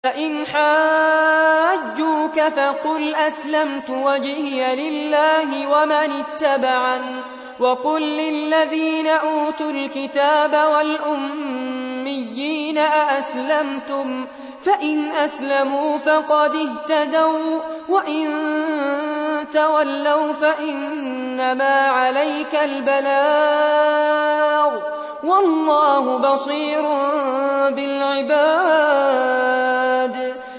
فإن حاجوك فقل أسلمت وجهي لله ومن اتبعن وقل للذين أوتوا الكتاب والأميين أأسلمتم فإن أسلموا فقد اهتدوا وإن تولوا فإنما عليك البلاغ والله بصير بالعباد.